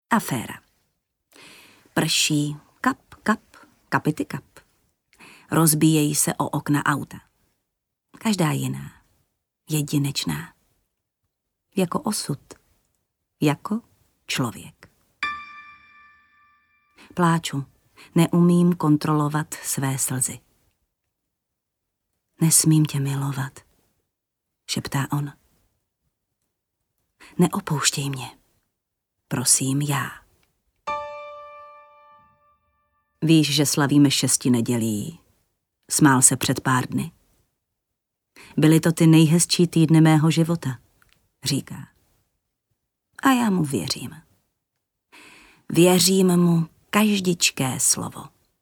Aféra. Prší, kap, kap, kapity kap. Rozbíjejí se o okna auta. Každá jiná, jedinečná. Jako osud, jako člověk. Pláču, neumím kontrolovat své slzy. Nesmím tě milovat, šeptá on. Neopouštěj mě, prosím já. Víš, že slavíme 6 nedělí, smál se před pár dny. Byly to ty nejhezčí týdny mého života, říká. A já mu věřím. Věřím mu každičké slovo.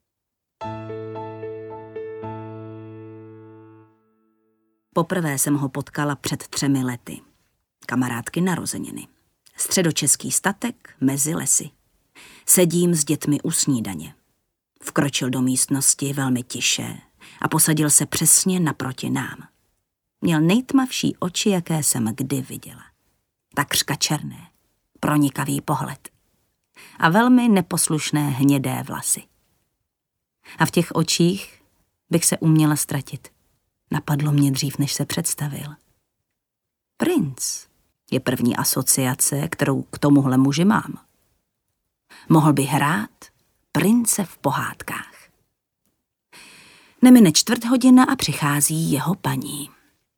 Poprvé jsem ho potkala před 3 lety. Kamarádky narozeniny. Středočeský statek mezi lesy. Sedím s dětmi u snídaně. Vkročil do místnosti velmi tiše a posadil se přesně naproti nám. Měl nejtmavší oči, jaké jsem kdy viděla. Takřka černé, pronikavý pohled a velmi neposlušné hnědé vlasy. A v těch očích bych se uměla ztratit. Napadlo mě dřív, než se představil. Princ je první asociace, kterou k tomuhle muži mám. Mohl by hrát prince v pohádkách. Nemine 1/4 a přichází jeho paní.